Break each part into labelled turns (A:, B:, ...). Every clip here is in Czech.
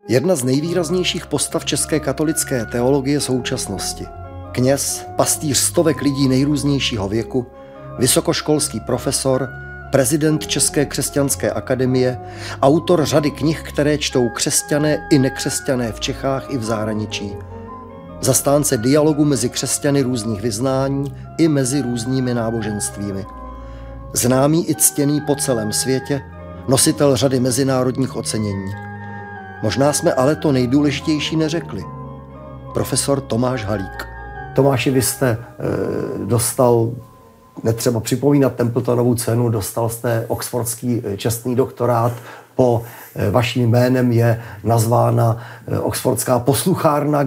A: Jedna z nejvýraznějších postav české katolické teologie současnosti. Kněz, pastýř stovek lidí nejrůznějšího věku, vysokoškolský profesor, prezident České křesťanské akademie, autor řady knih, které čtou křesťané i nekřesťané v Čechách i v zahraničí. Zastánce dialogu mezi křesťany různých vyznání i mezi různými náboženstvími. Známý i ctěný po celém světě, nositel řady mezinárodních ocenění. Možná jsme ale to nejdůležitější neřekli. Profesor Tomáš Halík. Tomáši, vy jste dostal, netřeba připomínat, Templetonovu cenu, dostal jste oxfordský čestný doktorát, po vaším jménem je nazvána Oxfordská posluchárna,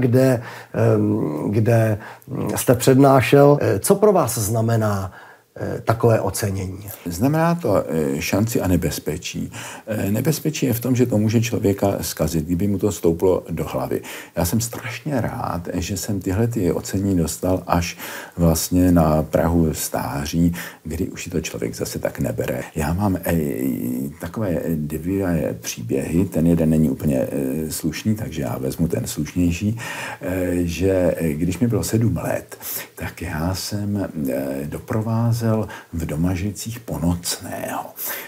A: kde jste přednášel. Co pro vás znamená takové ocenění?
B: Znamená to šanci a nebezpečí. Nebezpečí je v tom, že to může člověka zkazit, kdyby mu to stouplo do hlavy. Já jsem strašně rád, že jsem tyhle ocenění dostal až vlastně na prahu stáří, kdy už si to člověk zase tak nebere. Já mám takové dvě příběhy, ten jeden není úplně slušný, takže já vezmu ten slušnější, že když mi bylo 7 let, tak já jsem doprovázel v Domažlicích Ponocného.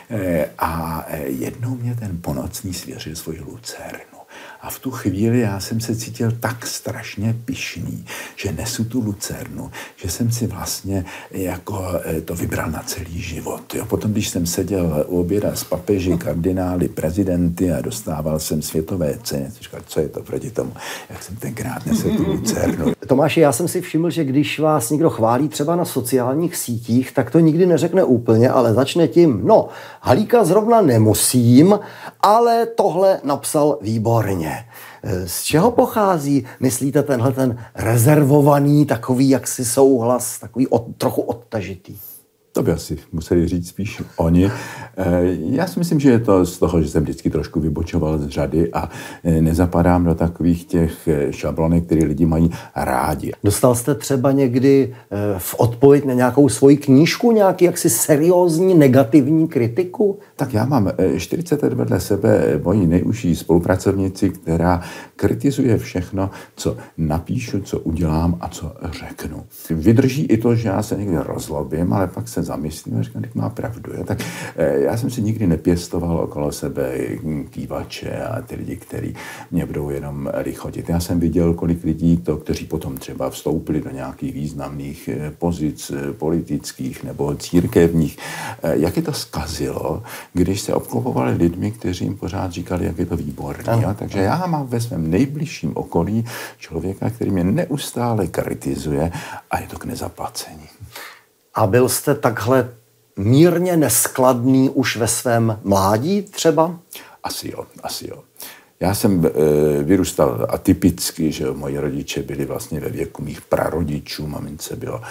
B: A jednou mě ten Ponocný svěřil svoji lucernu. A v tu chvíli já jsem se cítil tak strašně pyšný, že nesu tu lucernu, že jsem si vlastně jako to vybral na celý život. Jo. Potom, když jsem seděl u oběda s papeži, kardinály, prezidenty a dostával jsem světové ceny, říkal, co je to proti tomu, jak jsem tenkrát nesl tu lucernu.
A: Tomáši, já jsem si všiml, že když vás někdo chválí třeba na sociálních sítích, tak to nikdy neřekne úplně, ale začne tím, Halíka zrovna nemusím, ale tohle napsal výborně. Z čeho pochází, myslíte, tenhle ten rezervovaný, takový jaksi souhlas, takový trochu odtažitý?
B: To by asi museli říct spíš oni. Já si myslím, že je to z toho, že jsem vždycky trošku vybočoval z řady a nezapadám do takových těch šablonek, které lidi mají rádi.
A: Dostal jste třeba někdy v odpověď na nějakou svoji knížku nějaký jaksi seriózní negativní kritiku?
B: Tak já mám 40 let vedle sebe moji nejužší spolupracovnici, která kritizuje všechno, co napíšu, co udělám a co řeknu. Vydrží i to, že já se někdy rozlobím, ale pak se zamyslím a říkám, že má pravdu. Tak já jsem si nikdy nepěstoval okolo sebe kývače a ty lidi, kteří mě budou jenom lichotit. Já jsem viděl, kolik lidí, kteří potom třeba vstoupili do nějakých významných pozic politických nebo církevních, jak je to zkazilo, když se obklopovali lidmi, kteří jim pořád říkali, jak je to výborný. Takže já mám ve svém nejbližším okolí člověka, který mě neustále kritizuje a je to k nezaplacení.
A: A byl jste takhle mírně neskladný už ve svém mládí třeba?
B: Asi jo. Já jsem vyrůstal atypicky, že moji rodiče byli vlastně ve věku mých prarodičů. Mamince bylo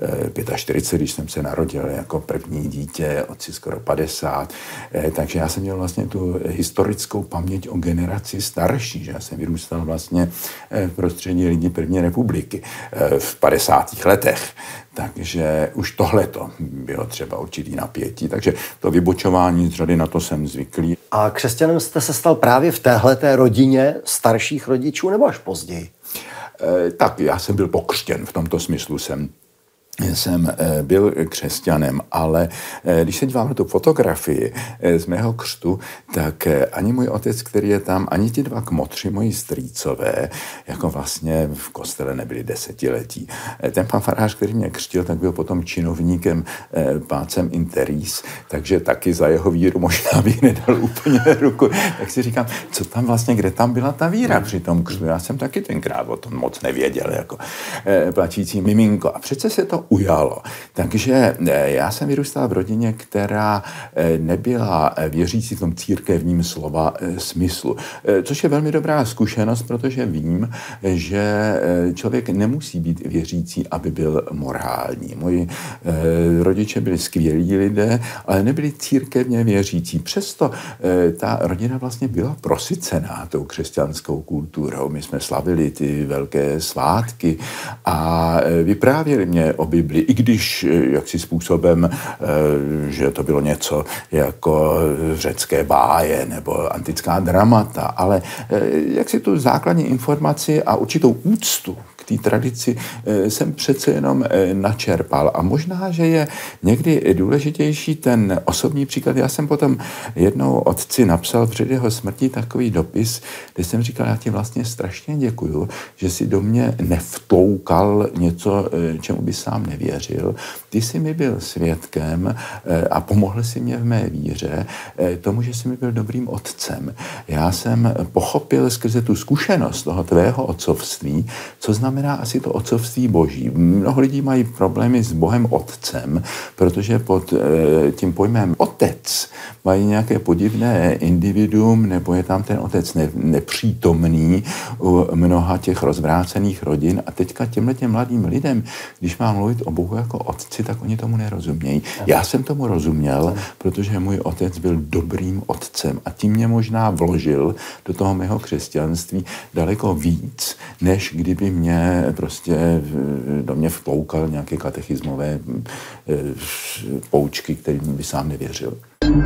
B: 45, když jsem se narodil jako první dítě, otci skoro 50. Takže já jsem měl vlastně tu historickou paměť o generaci starší, že já jsem vyrůstal vlastně v prostředí lidí první republiky v 50. letech. Takže už tohleto bylo třeba určitý napětí. Takže to vybočování z řady, na to jsem zvyklý.
A: A křesťanem jste se stal právě v téhleté rodině starších rodičů nebo až později?
B: Tak já jsem byl pokřtěn, v tomto smyslu jsem byl křesťanem, ale když se dívám na tu fotografii z mého křtu, tak ani můj otec, který je tam, ani ti 2 kmotři, moji strýcové, jako vlastně v kostele nebyli 10letí. Ten pan farář, který mě křtil, tak byl potom činovníkem pácem interis, takže taky za jeho víru možná bych nedal úplně ruku. Tak si říkám, co tam vlastně, kde tam byla ta víra při tom křtu? Já jsem taky tenkrát o tom moc nevěděl, jako plačící miminko. A přece se to ujalo. Takže já jsem vyrůstal v rodině, která nebyla věřící v tom církevním slova smyslu. Což je velmi dobrá zkušenost, protože vím, že člověk nemusí být věřící, aby byl morální. Moji rodiče byli skvělí lidé, ale nebyli církevně věřící. Přesto ta rodina vlastně byla prosycená tou křesťanskou kulturou. My jsme slavili ty velké svátky a vyprávěli mě o Bibli, i když jaksi způsobem, že to bylo něco jako řecké báje nebo antická dramata, ale jaksi tu základní informaci a určitou úctu k té tradici jsem přece jenom načerpal. A možná, že je někdy důležitější ten osobní příklad. Já jsem potom jednou otci napsal před jeho smrtí takový dopis, kde jsem říkal, já ti vlastně strašně děkuju, že si do mě nevtloukal něco, čemu by sám nevěřil. Ty jsi mi byl svědkem a pomohl si mě v mé víře tomu, že jsi mi byl dobrým otcem. Já jsem pochopil skrze tu zkušenost toho tvého otcovství, co znamená asi to otcovství boží. Mnoho lidí mají problémy s Bohem otcem, protože pod tím pojmem otec mají nějaké podivné individuum, nebo je tam ten otec nepřítomný u mnoha těch rozvrácených rodin. A teďka těmhletěm mladým lidem, když mám mluvit o Bohu jako otci, tak oni tomu nerozumějí. Já jsem tomu rozuměl, protože můj otec byl dobrým otcem a tím mě možná vložil do toho mého křesťanství daleko víc, než kdyby mě prostě do mě vtloukal nějaké katechismové poučky, kterým by sám nevěřil.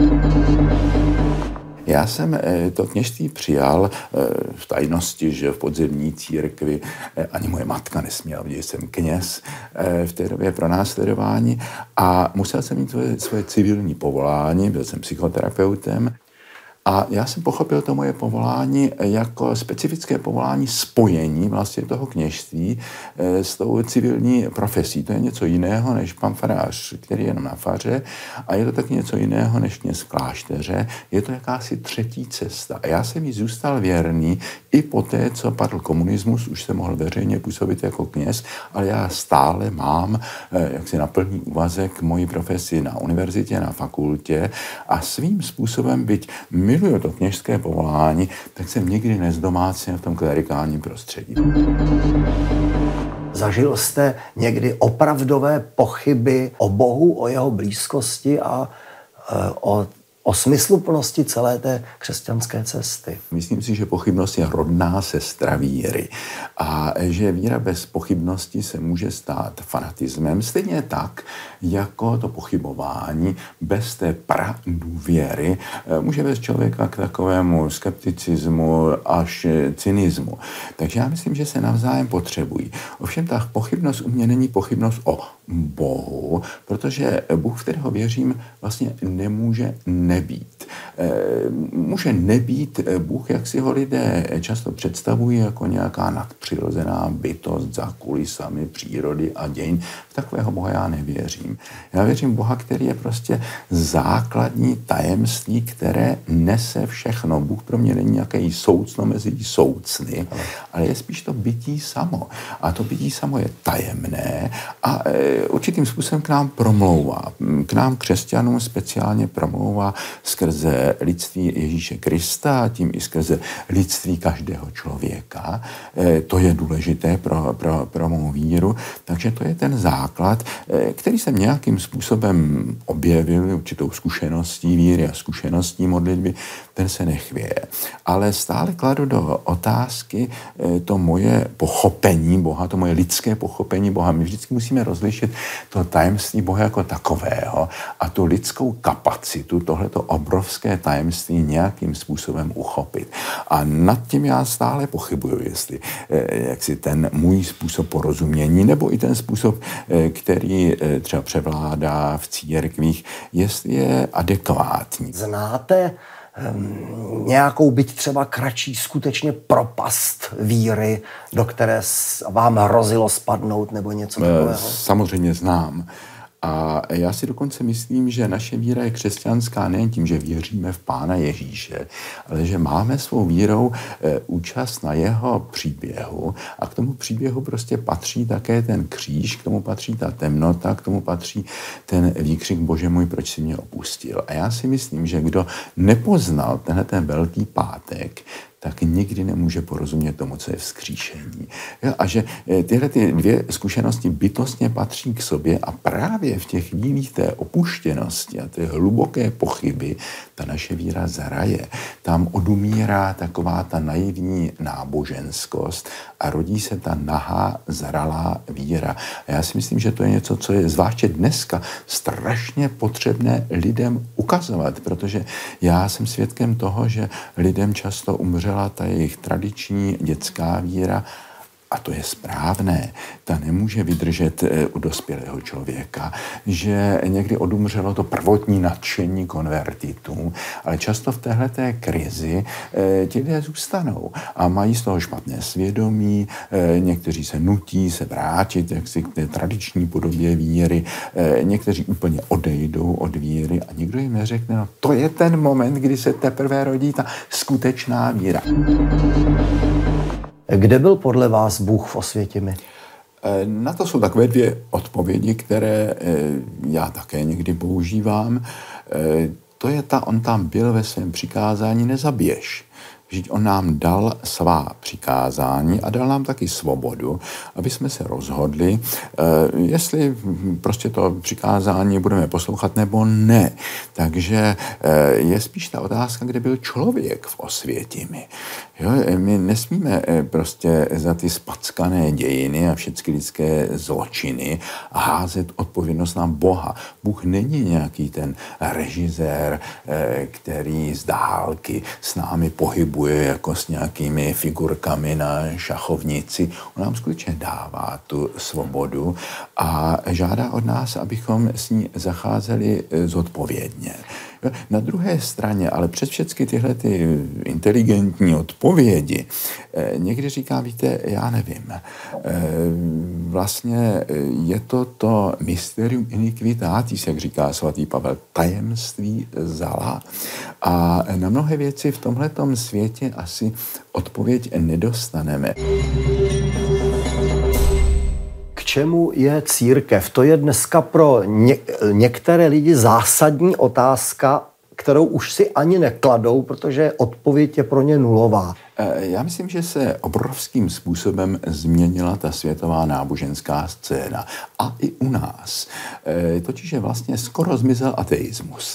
B: Já jsem to kněžství přijal v tajnosti, že v podzemní církvi ani moje matka nesměla vidět, že jsem kněz v té době pronásledování a musel jsem mít svoje civilní povolání, byl jsem psychoterapeutem. A já jsem pochopil to moje povolání jako specifické povolání spojení vlastně toho kněžství s tou civilní profesí. To je něco jiného než pan farář, který je jenom na faře, a je to taky něco jiného než kněz v klášteře. Je to jakási třetí cesta. A já jsem jí zůstal věrný i po té, co padl komunismus, už jsem mohl veřejně působit jako kněz, ale já stále mám jaksi na plný úvazek moji profesi na univerzitě, na fakultě a svým způsobem, byť miluju to kněžské povolání, tak jsem nikdy nezdomácněl v tom klerikálním prostředí.
A: Zažil jste někdy opravdové pochyby o Bohu, o jeho blízkosti a o smysluplnosti celé té křesťanské cesty?
B: Myslím si, že pochybnost je rodná sestra víry a že víra bez pochybnosti se může stát fanatismem, stejně tak, jako to pochybování bez té důvěry může vést člověka k takovému skepticismu až cynismu. Takže já myslím, že se navzájem potřebují. Ovšem ta pochybnost u mě není pochybnost o Bohu, protože Bůh, v kterého věřím, vlastně nemůže nebýt. Může nebýt Bůh, jak si ho lidé často představují, jako nějaká nadpřirozená bytost za kulisami přírody a dějin. V takového Boha já nevěřím. Já věřím Boha, který je prostě základní tajemství, které nese všechno. Bůh pro mě není nějaký soucno mezi soucny, ale je spíš to bytí samo. A to bytí samo je tajemné a určitým způsobem k nám promlouvá. K nám křesťanům speciálně promlouvá skrze lidství Ježíše Krista a tím i skrze lidství každého člověka. To je důležité pro mou víru. Takže to je ten základ, který jsem nějakým způsobem objevil určitou zkušeností víry a zkušeností modlitby, ten se nechvěje. Ale stále kladu do otázky to moje pochopení Boha, to moje lidské pochopení Boha. My vždycky musíme rozlišit to tajemství Boha jako takového a tu lidskou kapacitu, tohleto obrovské tajemství nějakým způsobem uchopit. A nad tím já stále pochybuju, jestli jaksi ten můj způsob porozumění, nebo i ten způsob, který třeba převládá v církvích, jestli je adekvátní.
A: Znáte nějakou, byť třeba kratší, skutečně propast víry, do které vám hrozilo spadnout nebo něco takového?
B: Samozřejmě znám. A já si dokonce myslím, že naše víra je křesťanská nejen tím, že věříme v Pána Ježíše, ale že máme svou vírou účast na jeho příběhu a k tomu příběhu prostě patří také ten kříž, k tomu patří ta temnota, k tomu patří ten výkřik Bože můj, proč jsi mě opustil. A já si myslím, že kdo nepoznal tenhle ten velký pátek, tak nikdy nemůže porozumět tomu, co je vzkříšení. Jo, a že tyhle ty dvě zkušenosti bytostně patří k sobě a právě v těch chvílích té opuštěnosti a té hluboké pochyby ta naše víra zraje. Tam odumírá taková ta naivní náboženskost a rodí se ta nahá, zralá víra. A já si myslím, že to je něco, co je zvláště dneska strašně potřebné lidem ukazovat, protože já jsem svědkem toho, že lidem často umřela ta jejich tradiční dětská víra. A to je správné. Ta nemůže vydržet u dospělého člověka, že někdy odumřelo to prvotní nadšení konvertitů, ale často v téhleté krizi ti lidé zůstanou a mají z toho špatné svědomí, někteří se nutí se vrátit jaksi k té tradiční podobě víry, někteří úplně odejdou od víry a nikdo jim neřekne, no to je ten moment, kdy se teprve rodí ta skutečná víra.
A: Kde byl podle vás Bůh v Osvětimi?
B: Na to jsou takové dvě odpovědi, které já také někdy používám. To je on tam byl ve svém přikázání nezabiješ. Vždyť on nám dal svá přikázání a dal nám taky svobodu, aby jsme se rozhodli, jestli prostě to přikázání budeme poslouchat nebo ne. Takže je spíš ta otázka, kde byl člověk v Osvětimi. Jo, my nesmíme prostě za ty spackané dějiny a všechny lidské zločiny házet odpovědnost na Boha. Bůh není nějaký ten režisér, který z dálky s námi pohybuje jako s nějakými figurkami na šachovnici. On nám skutečně dává tu svobodu a žádá od nás, abychom s ní zacházeli zodpovědně. Na druhé straně, ale přes všechny tyhle ty inteligentní odpovědi, někdy říká, víte, já nevím, vlastně je to mysterium iniquitatis, jak říká svatý Pavel, tajemství zla. A na mnohé věci v tomhletom světě asi odpověď nedostaneme.
A: K čemu je církev? To je dneska pro některé lidi zásadní otázka, kterou už si ani nekladou, protože odpověď je pro ně nulová.
B: Já myslím, že se obrovským způsobem změnila ta světová náboženská scéna. A i u nás. Totiž je vlastně skoro zmizel ateismus.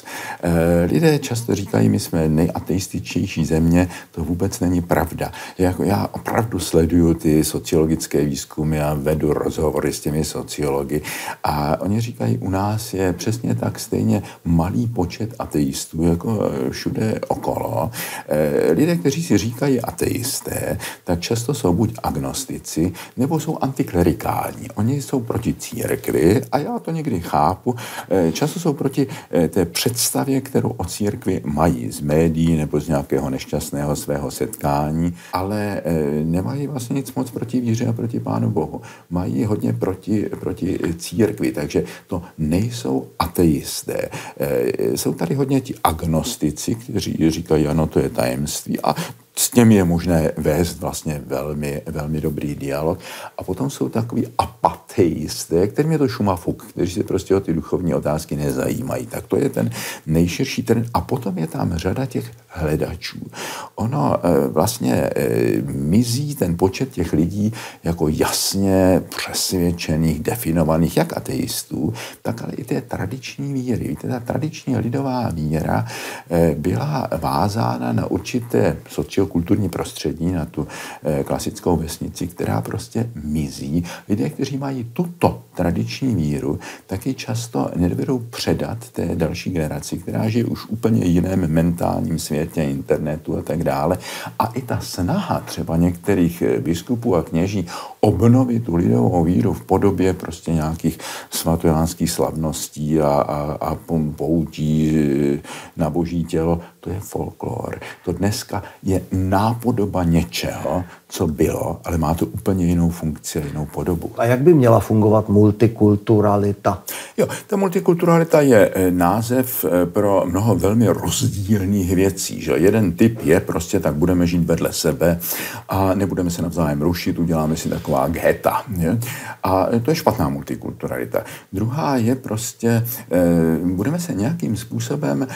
B: Lidé často říkají, my jsme nejateističtější země, to vůbec není pravda. Já opravdu sleduju ty sociologické výzkumy a vedu rozhovory s těmi sociology a oni říkají, u nás je přesně tak stejně malý počet ateistů, jako všude okolo. Lidé, kteří si říkají ateisté, tak často jsou buď agnostici, nebo jsou antiklerikální. Oni jsou proti církvi a já to někdy chápu. Často jsou proti té představě, kterou o církvi mají z médií nebo z nějakého nešťastného svého setkání, ale nemají vlastně nic moc proti víře a proti Pánu Bohu. Mají hodně proti církvi, takže to nejsou ateisté. Jsou tady hodně ti agnostici, kteří říkají, ano, to je tajemství a s těmi je možné vést vlastně velmi, velmi dobrý dialog. A potom jsou takový apateisté, kterým je to šumafuk, kteří se prostě o ty duchovní otázky nezajímají. Tak to je ten nejširší trend. A potom je tam řada těch hledačů. Ono vlastně mizí ten počet těch lidí jako jasně přesvědčených, definovaných, jak ateistů, tak ale i té tradiční víry. Víte, ta tradiční lidová víra byla vázána na určité sociokulturní prostředí, na tu klasickou vesnici, která prostě mizí. Lidé, kteří mají tuto tradiční víru, taky často nedovedou předat té další generaci, která žije už úplně jiném mentálním světě, internetu a tak dále. A i ta snaha třeba některých biskupů a kněží obnovit tu lidovou víru v podobě prostě nějakých svatojánských slavností a poutí na boží tělo, to je folklor. To dneska je nápodoba něčeho, co bylo, ale má to úplně jinou funkci, jinou podobu.
A: A jak by měla fungovat multikulturalita?
B: Jo, ta multikulturalita je název pro mnoho velmi rozdílných věcí. Že? Jeden typ je prostě, tak budeme žít vedle sebe a nebudeme se navzájem rušit, uděláme si taková taková gheta. Je? A to je špatná multikulturalita. Druhá je prostě, budeme se nějakým způsobem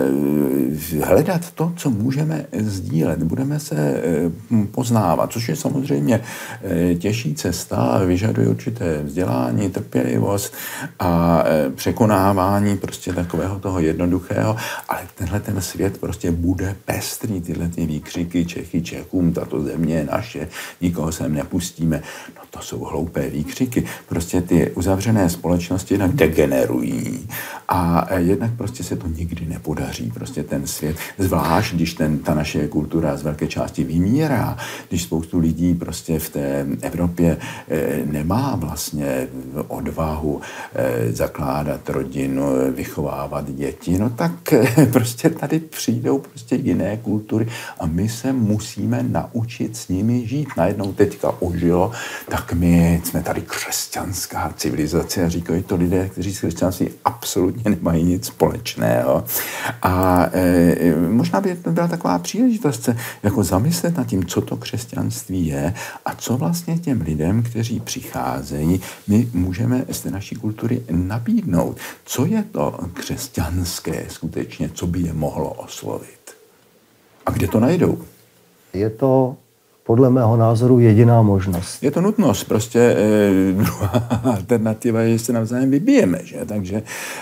B: hledat to, co můžeme sdílet. Budeme se poznávat, což je samozřejmě těžší cesta, vyžaduje určité vzdělání, trpělivost a překonávání prostě takového toho jednoduchého, ale tenhle ten svět prostě bude pestrý, tyhle ty výkřiky Čechy Čechům, tato země je naše, nikoho sem nepustíme. No to jsou hloupé výkřiky. Prostě ty uzavřené společnosti jednak degenerují a jednak prostě se to nikdy nepodaří. Prostě ten svět, zvlášť když ta naše kultura z velké části vymírá, když spoustu lidí prostě v té Evropě nemá vlastně odvahu zakládat rodinu, vychovávat děti, no tak prostě tady přijdou prostě jiné kultury a my se musíme naučit s nimi žít. Najednou teďka ožilo, tak my jsme tady křesťanská civilizace a říkají to lidé, kteří s křesťanství absolutně nemají nic společného. A možná by to byla taková příležitost se jako zamyslet nad tím, co to křesťanství je a co vlastně těm lidem, kteří přicházejí, my můžeme z té naší kultury nabídnout. Co je to křesťanské skutečně, co by je mohlo oslovit? A kde to najdou?
A: Je to podle mého názoru jediná možnost.
B: Je to nutnost, prostě druhá alternativa je, že se navzájem vybijeme, že? Takže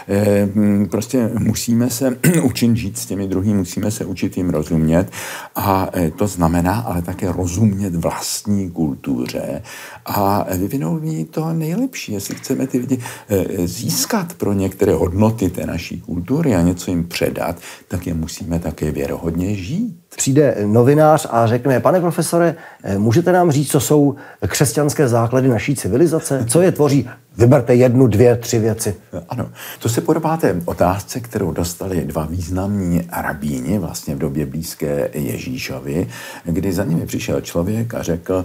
B: prostě musíme se učit žít s těmi druhými, musíme se učit jim rozumět a to znamená ale také rozumět vlastní kultuře a vyvinout v ní to nejlepší. Jestli chceme ty lidi získat pro některé hodnoty té naší kultury a něco jim předat, tak je musíme také věrohodně žít.
A: Přijde novinář a řekne, pane profesore, můžete nám říct, co jsou křesťanské základy naší civilizace? Co je tvoří? Vyberte 1, 2, 3 věci.
B: Ano, to se podobá té otázce, kterou dostali 2 významní rabíni vlastně v době blízké Ježíšovi, kdy za nimi přišel člověk a řekl,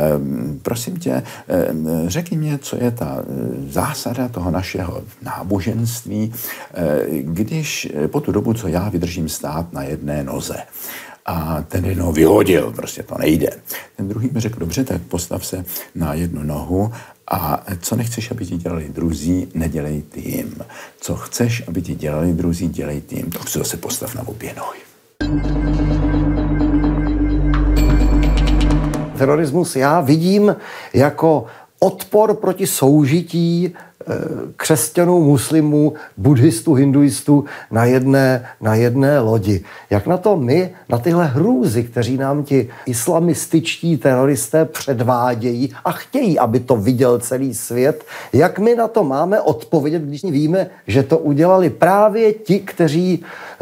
B: prosím tě, řekni mě, co je ta zásada toho našeho náboženství, když po tu dobu, co já vydržím stát na jedné noze. A ten jednou vyhodil, prostě to nejde. Ten druhý mi řekl, dobře, tak postav se na jednu nohu a co nechceš, aby ti dělali druzí, nedělej ty jim. Co chceš, aby ti dělali druzí, dělej ty jim. Tak se zase postav na obě nohy.
A: Terorismus já vidím jako odpor proti soužití křesťanů, muslimů, buddhistů, hinduistů na jedné lodi. Jak na to my, na tyhle hrůzy, kteří nám ti islamističtí teroristé předvádějí a chtějí, aby to viděl celý svět, jak my na to máme odpovědět, když víme, že to udělali právě ti, kteří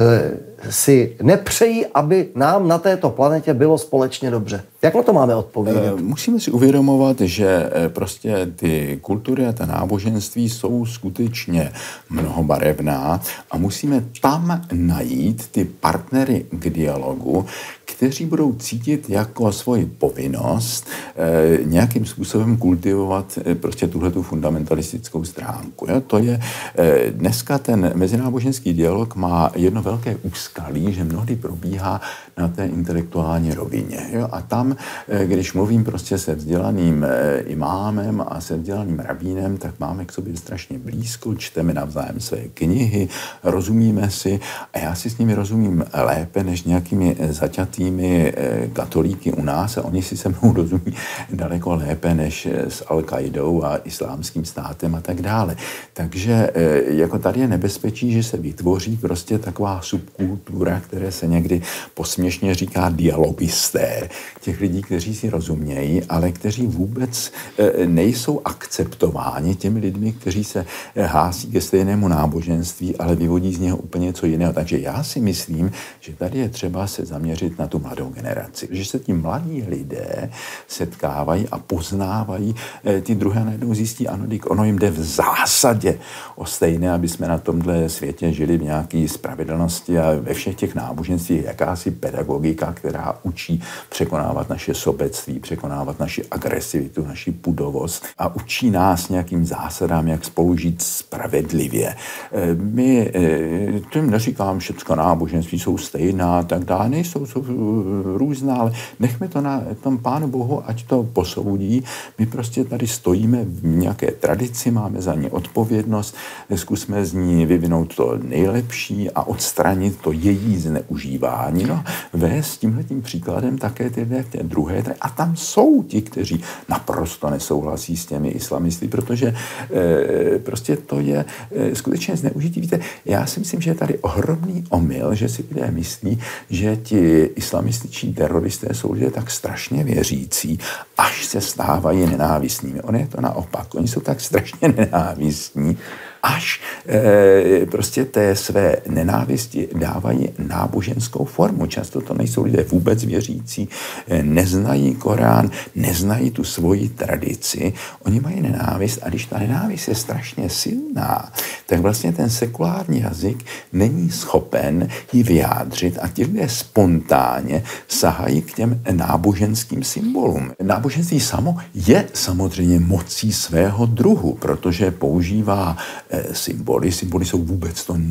A: si nepřejí, aby nám na této planetě bylo společně dobře. Jak na to máme odpovědět?
B: Musíme si uvědomovat, že prostě ty kultury a ta náboženství jsou skutečně mnohobarevná a musíme tam najít ty partnery k dialogu, kteří budou cítit jako svoji povinnost nějakým způsobem kultivovat prostě tuhletu fundamentalistickou stránku. Jo? To je dneska ten mezináboženský dialog má jedno velké úskalí, že mnohdy probíhá na té intelektuální rovině. Jo? A tam, když mluvím prostě se vzdělaným imámem a se vzdělaným rabínem, tak máme k sobě strašně blízko, čteme navzájem své knihy, rozumíme si a já si s nimi rozumím lépe než nějakými zaťatými katolíky u nás a oni si se mnou rozumí daleko lépe než s Al-Qaidou a islámským státem a tak dále. Takže jako tady je nebezpečí, že se vytvoří prostě taková subkultura, které se někdy posměšně říká dialogisté. Těch lidí, kteří si rozumějí, ale kteří vůbec nejsou akceptováni těmi lidmi, kteří se hlásí ke stejnému náboženství, ale vyvodí z něho úplně něco jiného. Takže já si myslím, že tady je třeba se zaměřit na tu mladou generaci. Že se ti mladí lidé setkávají a poznávají ty druhé najednou zjistí, ano, ono jim jde v zásadě o stejné, aby jsme na tomhle světě žili v nějaké spravedlnosti a ve všech těch náboženstvích jakási pedagogika, která učí překonávat naše sobectví, překonávat naši agresivitu, naši pudovost a učí nás nějakým zásadám, jak spolu žít spravedlivě. My tím neříkám, všechno náboženství jsou stejná, tak dále, nejsou, jsou různá, ale nechme to na tom Pánu Bohu, ať to posoudí. My prostě tady stojíme v nějaké tradici, máme za ní odpovědnost, zkusme z ní vyvinout to nejlepší a odstranit to její zneužívání. No, vést tímhletím příkladem také ty druhé. A tam jsou ti, kteří naprosto nesouhlasí s těmi islamisty, protože prostě to je skutečně zneužití. Víte, já si myslím, že je tady ohromný omyl, že si lidé myslí, že ti islamističní teroristé jsou lidé tak strašně věřící, až se stávají nenávistnými. Ono je to naopak. Oni jsou tak strašně nenávistní, až prostě té své nenávisti dávají náboženskou formu. Často to nejsou lidé vůbec věřící, neznají Korán, neznají tu svoji tradici. Oni mají nenávist a když ta nenávist je strašně silná, tak vlastně ten sekulární jazyk není schopen ji vyjádřit a ti lidé spontánně sahají k těm náboženským symbolům. Náboženství samo je samozřejmě mocí svého druhu, protože používá symboly. Symboly jsou vůbec to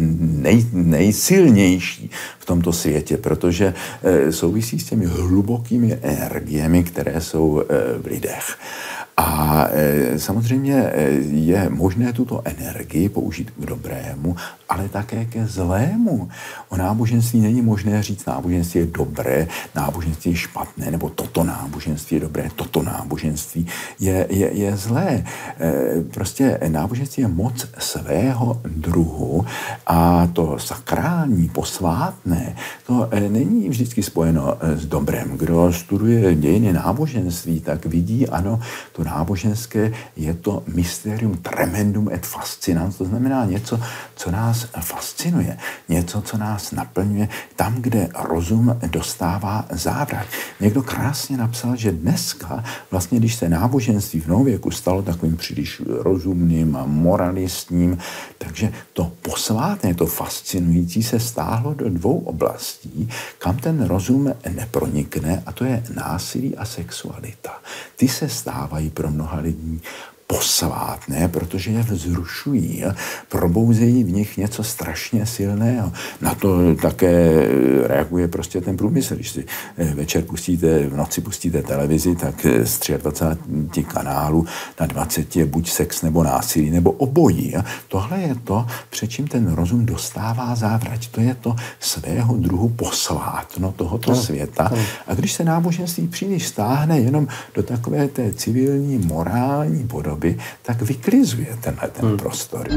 B: nejsilnější v tomto světě, protože souvisí s těmi hlubokými energiemi, které jsou v lidech. A samozřejmě je možné tuto energii použít k dobrému, ale také ke zlému. O náboženství není možné říct, náboženství je dobré, náboženství je špatné, nebo toto náboženství je dobré, toto náboženství je zlé. Prostě náboženství je moc svého druhu a to sakrální, posvátné, to není vždycky spojeno s dobrem. Kdo studuje dějiny náboženství, tak vidí, ano, to náboženské je to mysterium tremendum et fascinans, to znamená něco, co nás fascinuje, něco, co nás naplňuje tam, kde rozum dostává závrat. Někdo krásně napsal, že dneska, vlastně když se náboženství v novověku stalo takovým příliš rozumným a moralistním, takže to posvátné, to fascinující se stáhlo do dvou oblastí, kam ten rozum nepronikne, a to je násilí a sexualita. Ty se stávají pro mnoha lidí posvátné, protože je vzrušují, probouzejí v nich něco strašně silného. Na to také reaguje prostě ten průmysl. Když si večer v noci pustíte televizi, tak z 23 kanálů na 20 je buď sex nebo násilí, nebo obojí. Tohle je to, před čím ten rozum dostává závrať. To je to svého druhu posvátno tohoto světa. A když se náboženství příliš stáhne jenom do takové té civilní, morální podoby, tak vyklizuje tenhle ten prostor.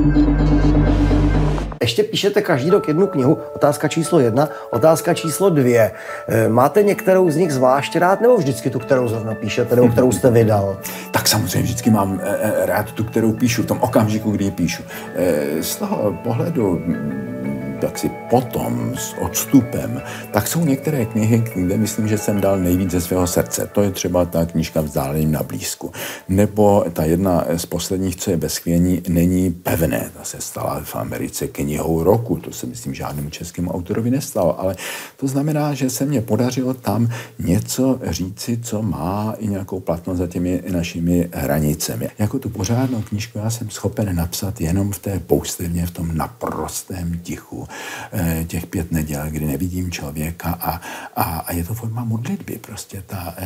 A: Ještě píšete každý rok jednu knihu, otázka číslo 1, otázka číslo 2. Máte některou z nich zvlášť rád, nebo vždycky tu, kterou zrovna píšete, nebo kterou jste vydal?
B: Tak samozřejmě vždycky mám rád tu, kterou píšu, v tom okamžiku, kdy ji píšu. Z toho pohledu tak si potom s odstupem, tak jsou některé knihy, kde myslím, že jsem dal nejvíc ze svého srdce. To je třeba ta knížka Vzdáleným na blízku. Nebo ta jedna z posledních, co je bez chvění, Není pevné. Ta se stala v Americe knihou roku. To se myslím žádnému českému autorovi nestalo. Ale to znamená, že se mně podařilo tam něco říci, co má i nějakou platnost za těmi našimi hranicemi. Jako tu pořádnou knížku já jsem schopen napsat jenom v té poustevně, v tom naprostém tichu. Těch 5 neděl, kdy nevidím člověka a je to forma modlitby prostě,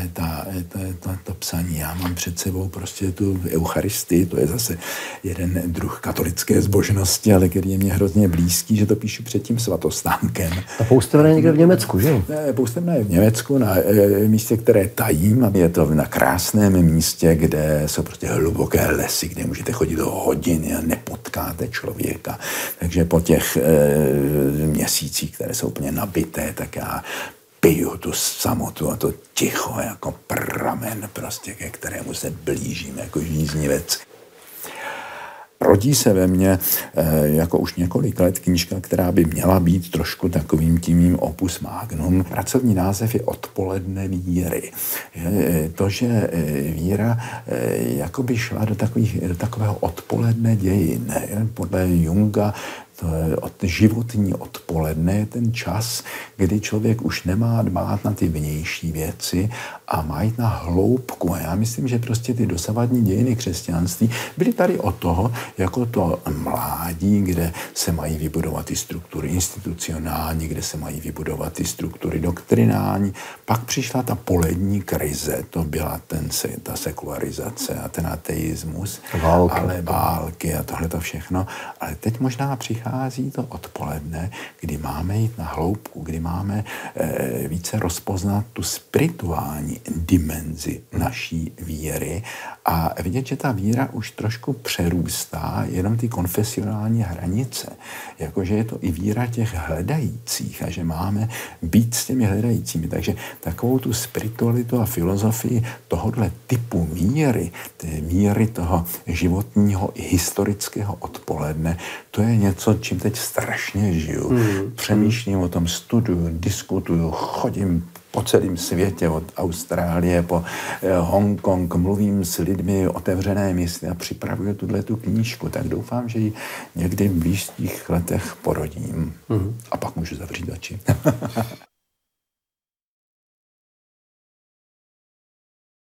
B: to psaní. Já mám před sebou prostě tu eucharistii, to je zase jeden druh katolické zbožnosti, ale který je mě hrozně blízký, že to píšu před tím svatostánkem.
A: A poustevna je někde v Německu, že jo?
B: Poustevna je v Německu, na místě, které tajím. Je to na krásném místě, kde jsou prostě hluboké lesy, kde můžete chodit do hodiny a nepotkáte člověka. Takže po těch měsících, které jsou úplně nabité, tak já piju tu samotu a to ticho jako pramen prostě, ke kterému se blížím jako žíznivec. Rodí se ve mně jako už několik let knížka, která by měla být trošku takovým tím mým opus magnum. Pracovní název je Odpoledne víry. To, že víra jakoby šla do takového odpoledne dějin. Podle Junga to životní odpoledne je ten čas, kdy člověk už nemá dbát na ty vnější věci, a má jít na hloubku. A já myslím, že prostě ty dosavadní dějiny křesťanství byly tady od toho, jako to mládí, kde se mají vybudovat ty struktury institucionální, kde se mají vybudovat ty struktury doktrinální. Pak přišla ta polední krize, to byla ta sekularizace a ten ateismus, války a tohle to všechno. Ale teď možná přichází to odpoledne, kdy máme jít na hloubku, kdy máme více rozpoznat tu spirituální dimenzi naší víry a vidět, že ta víra už trošku přerůstá jenom ty konfesionální hranice. Jakože je to i víra těch hledajících a že máme být s těmi hledajícími. Takže takovou tu spiritualitu a filozofii tohohle typu víry, té víry toho životního i historického odpoledne, to je něco, čím teď strašně žiju. Přemýšlím o tom, studuju, diskutuju, chodím po celém světě, od Austrálie po Hongkong, mluvím s lidmi otevřené mysli a připravuju tu knížku, tak doufám, že ji někdy v blížších letech porodím. A pak můžu zavřít oči.